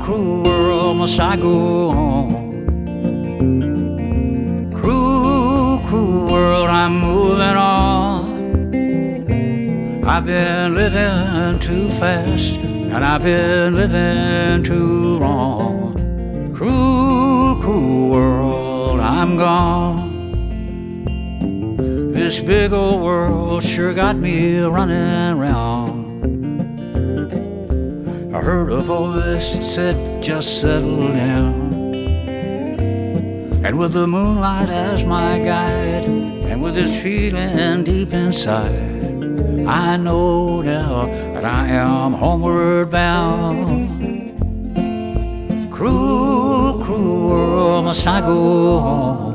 cruel world, must I go on? Cruel, cruel world, I'm moving on. I've been living too fast, and I've been living too wrong. Cruel, cruel world, I'm gone. This big old world sure got me running round. I heard a voice that said, just settle down. And with the moonlight as my guide, and with this feeling deep inside, I know now that I am homeward bound. Cruel, cruel world, must I go on?